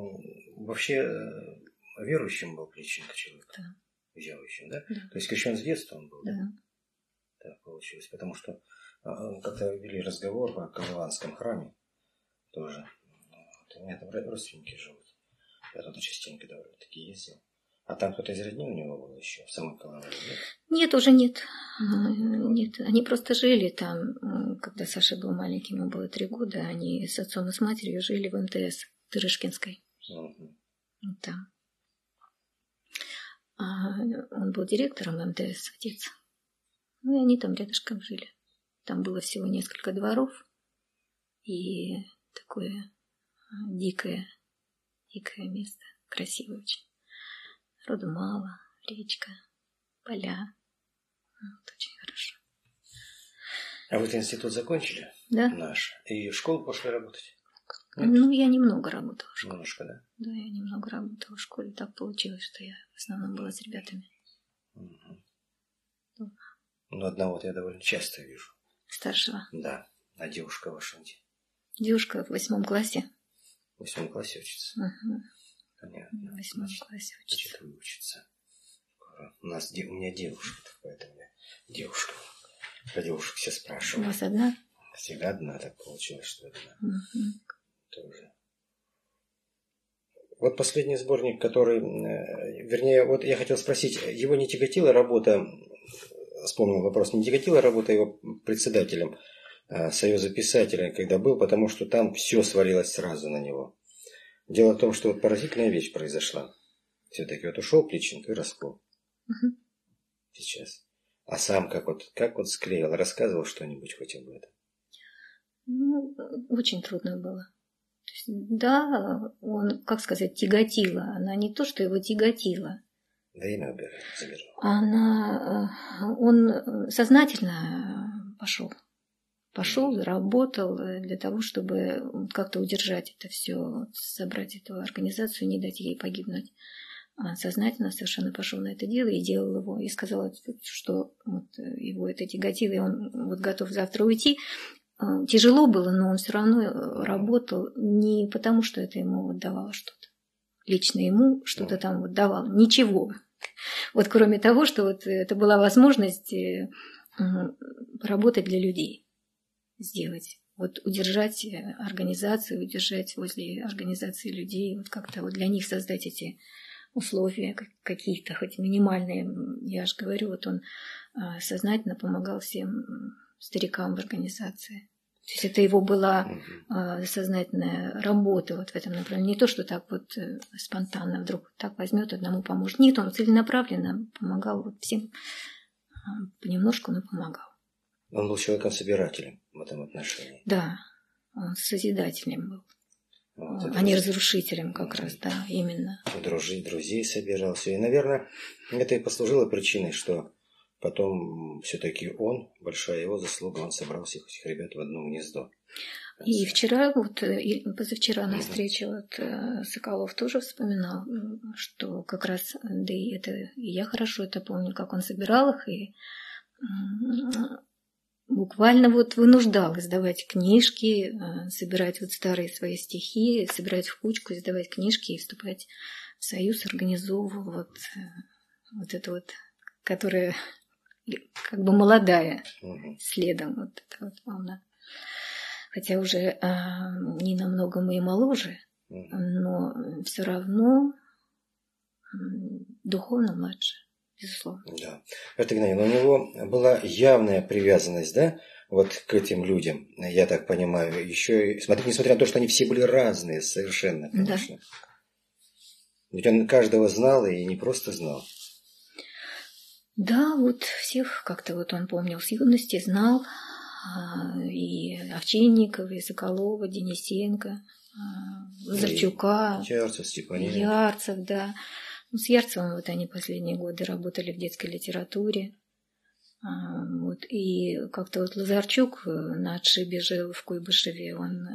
вообще верующим был Плещенко человек? Да. Верующим, да? Да. То есть крещен с детства он был, да? Да. Так получилось. Потому что как-то вели разговор о Калаванском храме тоже. Вот, у меня там родственники живут. Я туда частенько довольно-таки ездил. А там кто-то из родни у него был еще, в самой Калаване, нет? Нет, уже нет. Нет, они просто жили там, когда Саша был маленький, ему было 3 года, они с отцом и с матерью жили в МТС, в Тырышкинской. Угу. Там. Он был директором МТС, отец. Ну, и они там рядышком жили. Там было всего несколько дворов. И такое дикое место. Красивое очень. Народу мало, речка, поля. Вот, очень хорошо. А вы институт закончили? Да. Наш. И в школу пошли работать? Нет? Ну, я немного работала в школе. Немножко, да? Да, я немного работала в школе. Так получилось, что я в основном была с ребятами. Угу. Да. Ну, одного я довольно часто вижу. Старшего? Да. А девушка ваша где? Девушка в 8 классе. В 8 классе учится? Угу. Понятно. В 8 классе учится. Значит, выучится. У меня девушка, поэтому я девушка. Про девушек все У спрашивают. вас одна? Всегда одна, так получилось, что одна. Угу. Тоже. Вот последний сборник, который, вернее, вот я хотел спросить, его не тяготила работа, вспомнил вопрос, не тяготила работа его председателем Союза писателей, когда был, потому что там все свалилось сразу на него. Дело в том, что вот поразительная вещь произошла. Все-таки вот ушел Плещенко и раскол. Угу. Сейчас. А сам как вот склеил, рассказывал что-нибудь хоть об этом? Ну, очень трудно было. То есть, да, он, как сказать, тяготила. Она не то, что его тяготила. Время забирал. Он сознательно пошел, работал для того, чтобы как-то удержать это все, собрать эту организацию, не дать ей погибнуть. Сознательно совершенно пошел на это дело и делал его. И сказал, что вот его это тяготило, и он вот готов завтра уйти. Тяжело было, но он все равно работал не потому, что это ему вот давало что-то. Лично ему что-то там вот давало. Ничего. Вот кроме того, что вот это была возможность работать для людей. Сделать. Вот удержать организацию, удержать возле организации людей, вот как-то вот для них создать эти условия какие-то, хоть минимальные. Я же говорю, вот он сознательно помогал всем старикам в организации. То есть это его была сознательная работа вот в этом направлении. Не то, что так вот спонтанно вдруг так возьмет, одному поможет. Нет, он целенаправленно помогал вот всем понемножку, но помогал. Он был человеком-собирателем в этом отношении. Да, он созидателем был. Вот, а не разрушителем как раз, да, именно. Друзей собирал, все. И, наверное, это и послужило причиной, что потом все-таки он, большая его заслуга, он собрал всех этих ребят в одно гнездо. И вчера, вот, и позавчера на встрече вот, Соколов тоже вспоминал, что как раз, да и это и я хорошо это помню, как он собирал их, и буквально вот вынуждал издавать книжки, собирать вот старые свои стихи, собирать в кучку, издавать книжки и вступать в союз, организовывал вот это вот, которая как бы молодая, следом вот эта вот волна. Хотя уже не намного мы и моложе, но все равно духовно младше. Безусловно. Да. Это Игнатий, но у него была явная привязанность, да, вот к этим людям, я так понимаю, еще и, несмотря на то, что они все были разные совершенно, конечно. Да. Ведь он каждого знал и не просто знал. Да, вот всех как-то вот он помнил с юности, знал, и Овчинникова, и Соколова, Денисенко, Лазарчука, Ярцев, да. Ну, с Ярцевым вот они последние годы работали в детской литературе. Вот, и как-то вот Лазарчук на отшибе жил в Куйбышеве, он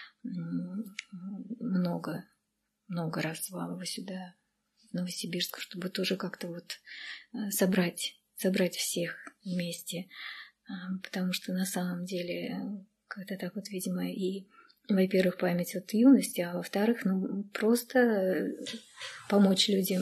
много раз звал его сюда, в Новосибирск, чтобы тоже как-то вот собрать всех вместе. Потому что на самом деле как-то так вот, видимо, и во-первых, память от юности, а во-вторых, ну, просто помочь людям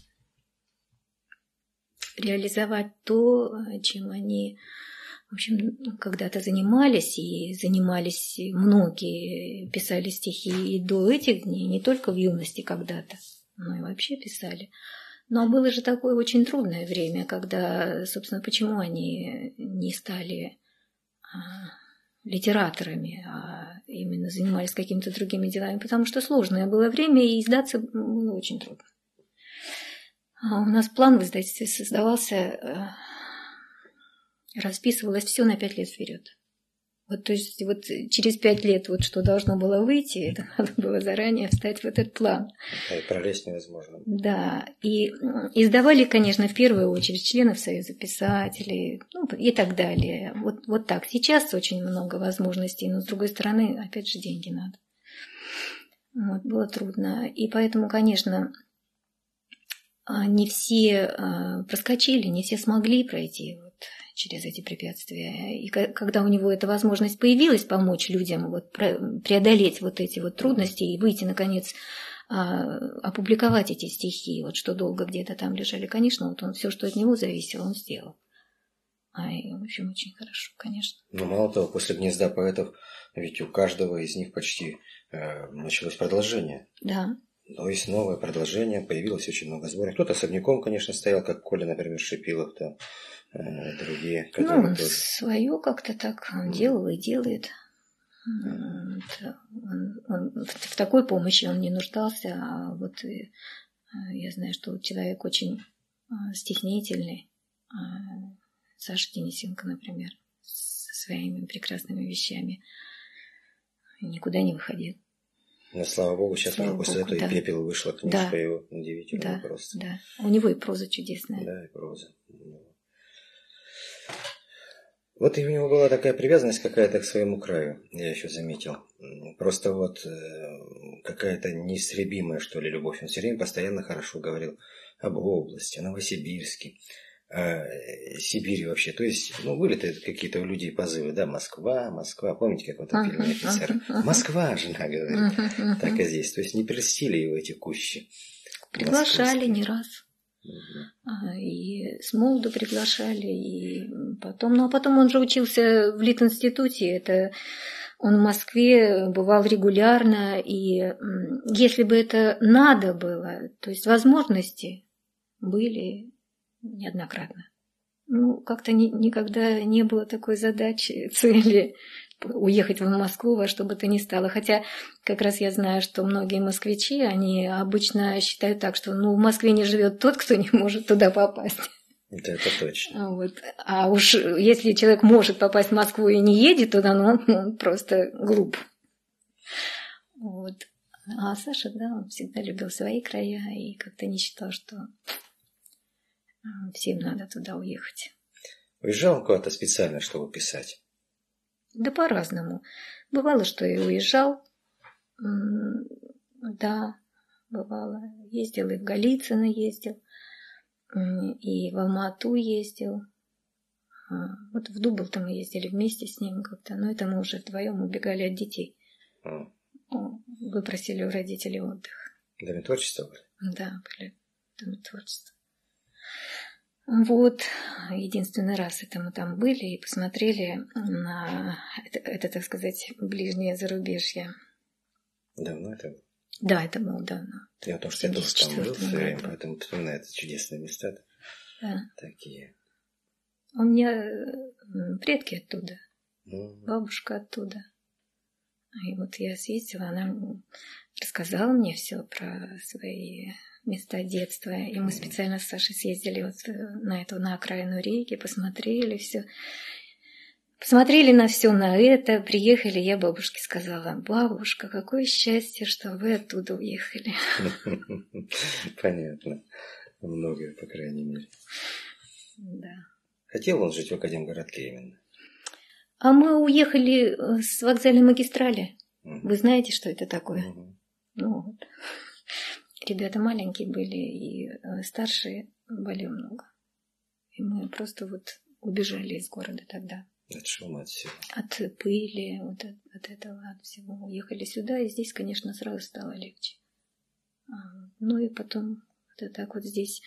реализовать то, чем они, в общем, когда-то занимались, и занимались многие, писали стихи и до этих дней, не только в юности когда-то, но и вообще писали. Но было же такое очень трудное время, когда, собственно, почему они не стали литераторами, а именно занимались какими-то другими делами, потому что сложное было время, и издаться было очень трудно. А у нас план в издательстве создавался, расписывалось все на 5 лет вперед. Вот, то есть вот через 5 лет вот что должно было выйти, это надо было заранее встать в этот план. Да, и пролезть невозможно. Да, и издавали, конечно, в первую очередь членов Союза писателей, ну, и так далее. Вот так. Сейчас очень много возможностей, но с другой стороны, опять же, деньги надо. Вот, было трудно. И поэтому, конечно, не все проскочили, не все смогли пройти вот через эти препятствия. И когда у него эта возможность появилась помочь людям вот преодолеть вот эти вот трудности и выйти, наконец, опубликовать эти стихи, вот что долго где-то там лежали, конечно, вот он все, что от него зависело, он сделал. В общем, очень хорошо, конечно. Но мало того, после «Гнезда поэтов» ведь у каждого из них почти началось продолжение. Да. То есть новое продолжение, появилось очень много сборников. Кто-то особняком, конечно, стоял, как Коля, например, Шипилов, там, другие, которые он тоже... свое как-то так делал и делает. Он в такой помощи он не нуждался, а вот я знаю, что человек очень стеснительный. Саша Денисенко, например, со своими прекрасными вещами никуда не выходил. Но, слава богу, сейчас слава уже после богу, этого да. и «Пепел» вышла книжка его, удивительная да, просто. Да, у него и проза чудесная. Да, и проза. Вот и у него была такая привязанность какая-то к своему краю, я еще заметил. Просто вот какая-то неистребимая, что ли, любовь. Он все время постоянно хорошо говорил об области, о Новосибирске, о Сибири вообще. То есть, были какие-то у людей позывы, да, Москва, Москва. Помните, как в этом фильме «Офицера»? Москва, жена говорит. Так и здесь. То есть не прельстили его эти кущи. Приглашали не раз. И с молоду приглашали, и потом. Ну, а потом он же учился в Литинституте. Он в Москве бывал регулярно, и если бы это надо было, то есть возможности были неоднократно. Как-то никогда не было такой задачи, цели уехать в Москву во что бы то ни стало. Хотя как раз я знаю, что многие москвичи, они обычно считают так, что в Москве не живет тот, кто не может туда попасть. Да, это точно. Вот. А уж если человек может попасть в Москву и не едет туда, он просто глуп. Вот. А Саша, да, он всегда любил свои края и как-то не считал, что всем надо туда уехать. Уезжал он куда-то специально, чтобы писать? Да по-разному. Бывало, что и уезжал. Да, бывало. Ездил и в Голицыно ездил, и в Алма-Ату ездил. Вот в Дубл-то мы ездили вместе с ним как-то, но это мы уже вдвоем убегали от детей. Выпросили у родителей отдых. Доме творчества были? Да, были в Доме творчества. Вот, единственный раз это мы там были и посмотрели на это, так сказать, ближнее зарубежье. Давно это было? Да, это было давно. Я о том, что я тоже там был все время, поэтому вспоминаю эти чудесные места. Да. Такие. У меня предки оттуда, бабушка оттуда. И вот я съездила, она рассказала мне все про свои места детства. И мы специально с Сашей съездили вот на окраину Риги, посмотрели все. Посмотрели на все на это, приехали, я бабушке сказала: бабушка, какое счастье, что вы оттуда уехали. Понятно. Многое, по крайней мере. Да. Хотел он жить в Академгородке именно? А мы уехали с вокзальной магистрали. Вы знаете, что это такое? Вот. Ребята маленькие были, и старшие были много. И мы просто вот убежали из города тогда. От шума, от всего. От пыли, вот от этого, от всего. Уехали сюда, и здесь, конечно, сразу стало легче. Ну и потом вот так вот здесь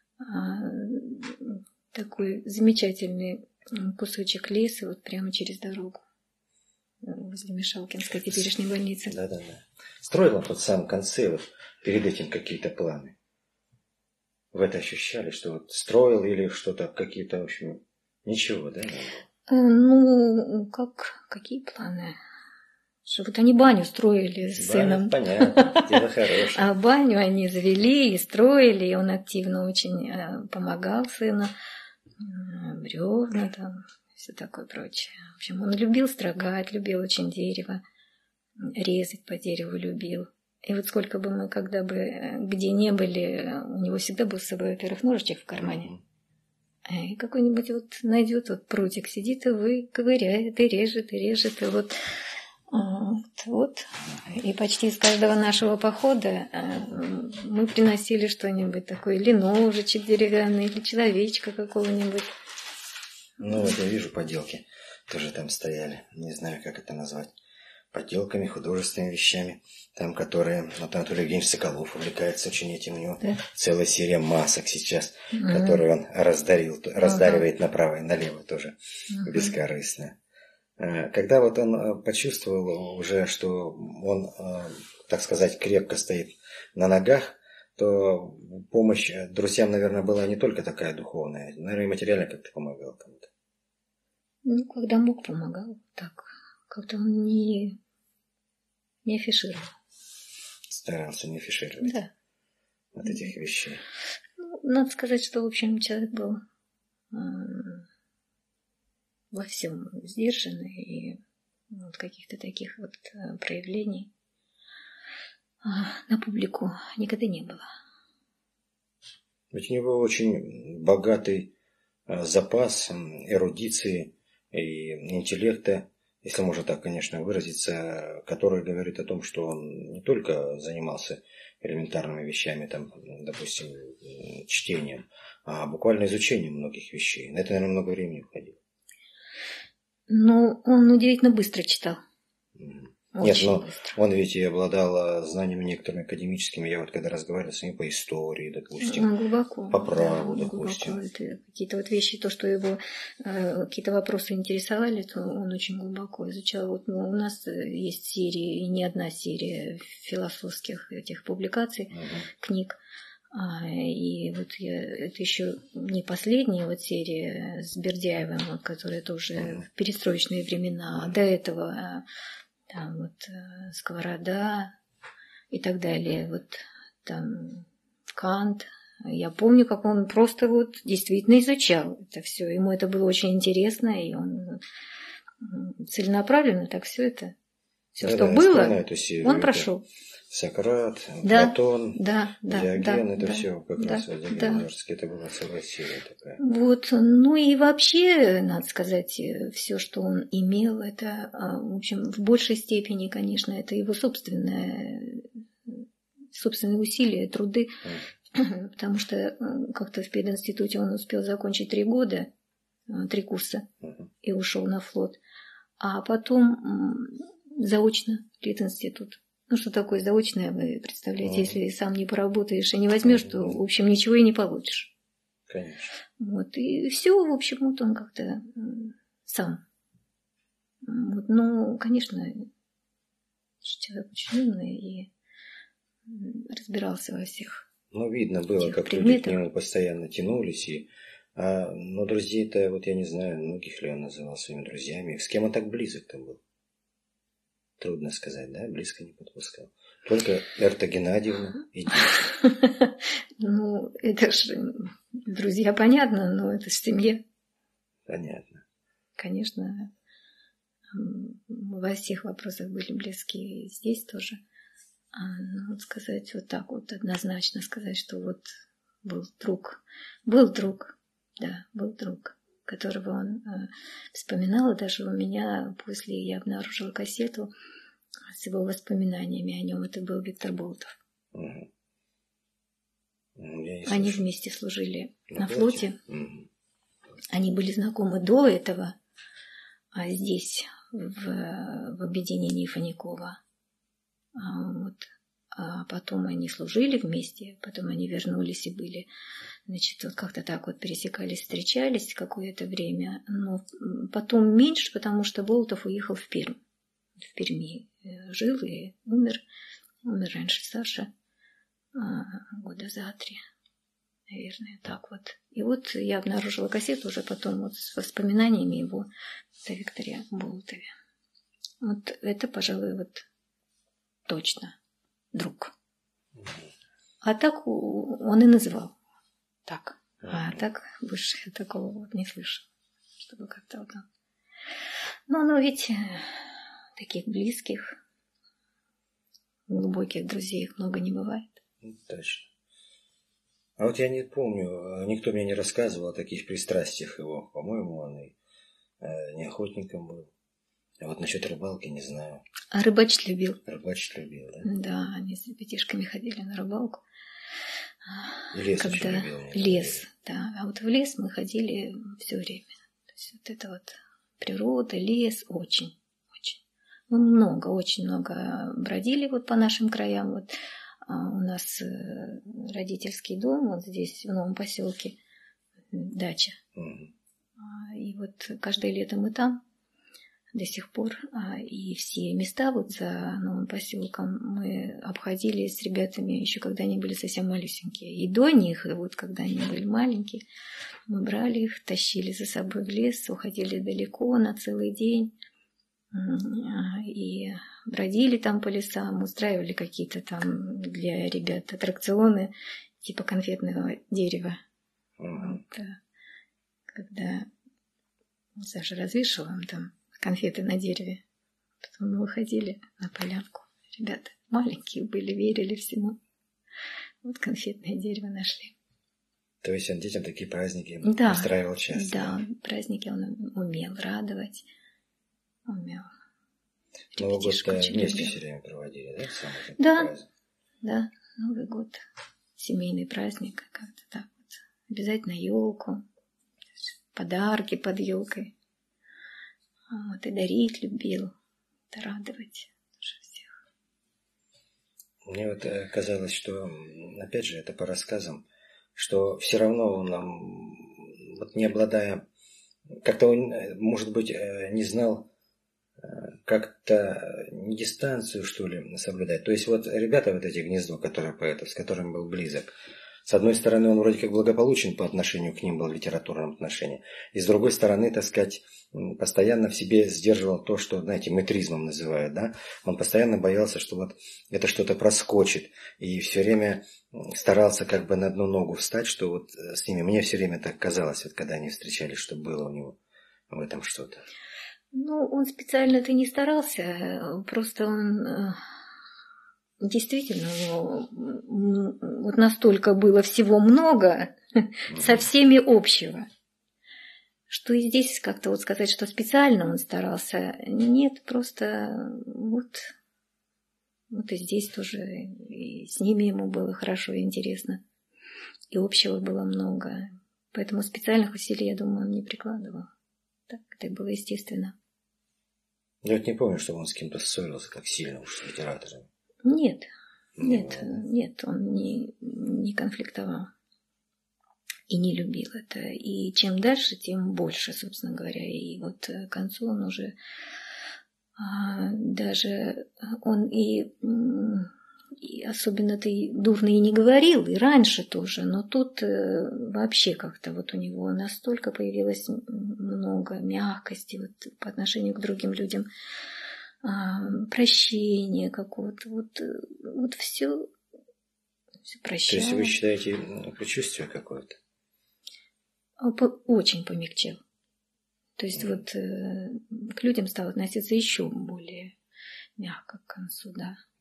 такой замечательный кусочек леса вот прямо через дорогу возле Мешалкинской теперешней больницы. Да. Строила вот в самом конце, вот перед этим какие-то планы? Вы это ощущали, что вот строил или что-то, какие-то, в общем, ничего, да? Ну, какие планы? Что вот они баню строили с сыном. Понятно, дело хорошее. А баню они завели и строили, и он активно очень помогал сыну. Бревна там, все такое прочее. В общем, он любил строгать, любил очень дерево, резать по дереву любил. И вот сколько бы мы, когда бы где не были, у него всегда был с собой, во-первых, ножичек в кармане. И какой-нибудь вот найдет вот прутик, сидит и выковыряет, и режет, и вот. И почти с каждого нашего похода мы приносили что-нибудь такое, или ножичек деревянный, или человечка какого-нибудь. Ну, вот я вижу поделки, тоже там стояли, не знаю, как это назвать. Поделками, художественными вещами, там, которые, вот Анатолий Евгеньевич Соколов увлекается очень этим, у него целая серия масок сейчас, которые он раздаривает направо и налево тоже, бескорыстно. Когда вот он почувствовал уже, что он, так сказать, крепко стоит на ногах, то помощь друзьям, наверное, была не только такая духовная, наверное, и материально как-то помогал кому-то. Ну, когда мог, помогал. Так, как-то он не афишировал. Старался не афишировать. Да. От этих вещей. Ну, надо сказать, что, в общем, человек был во всем сдержанный, и вот каких-то таких вот проявлений на публику никогда не было. Ведь у него очень богатый запас эрудиции и интеллекта, если можно так, конечно, выразиться, который говорит о том, что он не только занимался элементарными вещами, там, допустим, чтением, а буквально изучением многих вещей. На это, наверное, много времени уходило. Ну, он удивительно быстро читал. Нет, но он ведь и обладал знаниями некоторыми академическими. Я вот когда разговаривал с ним по истории, допустим, глубоко, по праву, допустим. Глубоко. Это какие-то вот вещи, то, что его какие-то вопросы интересовали, то он очень глубоко изучал. Вот, у нас есть серии, и не одна серия философских этих публикаций, книг. И вот это еще не последняя вот серия с Бердяевым, вот, которая тоже в перестроечные времена, а до этого там вот Сковорода и так далее, вот там Кант. Я помню, как он просто вот действительно изучал это все. Ему это было очень интересно, и он целенаправленно так все это, все, что было, он прошел. Сократ, Платон, Диоген, это да, все как раз Диогеневский, это была целая серия такая. Вот, ну и вообще, надо сказать, все, что он имел, это, в общем, в большей степени, конечно, это его собственные усилия, труды, потому что как-то в пединституте он успел закончить 3 года, 3 курса, и ушел на флот, а потом заочно пединститут. Ну, что такое заочное, вы представляете, если сам не поработаешь и не возьмешь, то, в общем, ничего и не получишь. Конечно. Вот, и все, в общем, вот он как-то сам. Вот, ну, конечно, человек очень умный и разбирался во всех. Ну, видно было, как люди к нему постоянно тянулись. Но друзей-то, вот я не знаю, многих ли он называл своими друзьями. С кем он так близок-то был? Трудно сказать, да? Близко не подпускал. Только Эрта Геннадьевна и дети. Ну, это ж друзья, понятно, но это ж семья. Понятно. Конечно, во всех вопросах были близки, и здесь тоже. Ну, вот сказать вот так вот, однозначно сказать, что вот был друг, которого он вспоминал. И даже у меня после я обнаружила кассету с его воспоминаниями о нем. Это был Виктор Болотов. Они вместе служили на флоте. Они были знакомы до этого. здесь, в объединении Фаникова. А потом они служили вместе, потом они вернулись и были, значит, вот как-то так вот пересекались, встречались какое-то время, но потом меньше, потому что Болотов уехал в Пермь. В Перми жил и умер раньше Саша, года за 3, наверное, так вот. И вот я обнаружила кассету уже потом вот с воспоминаниями его о Викторе Болотове. Вот это, пожалуй, вот точно друг. А так он и называл так. А так больше я такого вот не слышала, чтобы как-то вот. Но ведь таких близких, глубоких друзей много не бывает. Точно. А вот я не помню, никто мне не рассказывал о таких пристрастиях его. По-моему, он и не охотником был. А вот насчет рыбалки не знаю. А рыбачить любил. Рыбачить любил, да? Да, они с ребятишками ходили на рыбалку. И лес очень любил. Лес, да. А вот в лес мы ходили все время. То есть вот это вот природа, лес, очень. Мы очень много бродили вот по нашим краям. Вот у нас родительский дом, вот здесь в новом поселке дача. И вот каждое лето мы там до сих пор. И все места вот за новым поселком мы обходили с ребятами еще когда они были совсем малюсенькие. И до них, и вот когда они были маленькие, мы брали их, тащили за собой в лес, уходили далеко на целый день. И бродили там по лесам, устраивали какие-то там для ребят аттракционы типа конфетного дерева. Вот, когда Саша развешивала там конфеты на дереве, потом мы выходили на полянку. Ребята маленькие были, верили всему. Вот конфетное дерево нашли. То есть он детям такие праздники устраивал часто? Да, праздники он умел радовать. Умел. Новый год вместе все время проводили, да? Да, Новый год. Семейный праздник, как-то так вот. Обязательно елку, подарки под елкой. Вот, и дарить любил, и радовать всех. Мне вот казалось, что, опять же, это по рассказам, что все равно он нам, вот не обладая, как-то он, может быть, не знал, как-то не дистанцию, что ли, соблюдать. То есть вот ребята вот эти гнездо, с которыми был близок, с одной стороны, он вроде как благополучен по отношению к ним был в литературном отношении, и с другой стороны, так сказать, постоянно в себе сдерживал то, что, знаете, метризмом называют, да? Он постоянно боялся, что вот это что-то проскочит, и все время старался как бы на одну ногу встать, что вот с ними, мне все время так казалось, вот когда они встречались, что было у него в этом что-то. Ну, он специально-то не старался, просто он действительно, вот настолько было всего много, со всеми общего, что и здесь как-то вот сказать, что специально он старался, нет, просто вот и здесь тоже, и с ними ему было хорошо и интересно, и общего было много, поэтому специальных усилий, я думаю, он не прикладывал. Так, это было естественно. Я вот не помню, что он с кем-то ссорился так сильно уж с литератором. Нет, он не конфликтовал и не любил это. И чем дальше, тем больше, собственно говоря. И вот к концу он уже даже он и особенно-то и дурно и не говорил, и раньше тоже, но тут вообще как-то вот у него настолько появилось много мягкости вот по отношению к другим людям, прощения какого-то, вот все прощал. То есть вы считаете предчувствие какое-то? Очень помягчел. То есть вот к людям стал относиться еще более мягко к концу, да.